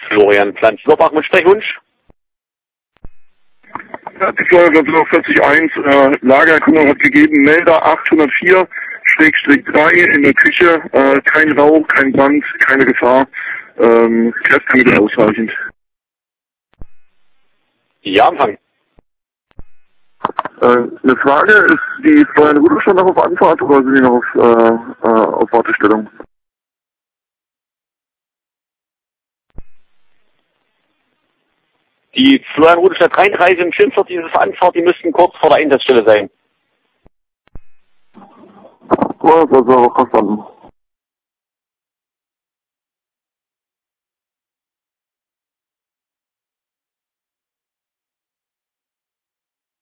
Florian Pflanz-Lorbach mit Sprechwunsch. Ja, die Feuerwehr 40.1, Lagererkundung hat gegeben, Melder 804/3 in der Küche, kein Rauch, kein Brand, keine Gefahr, Kräftemittel ausreichend. Ja, Empfang. Eine Frage, ist die Florian Rudolf schon noch auf Anfahrt oder sind die noch auf Wartestellung? Die Florian Rudolstadt 33 im Schimpfort, diese Anfahrt, die müssten kurz vor der Einsatzstelle sein. Oh, das war auch verstanden.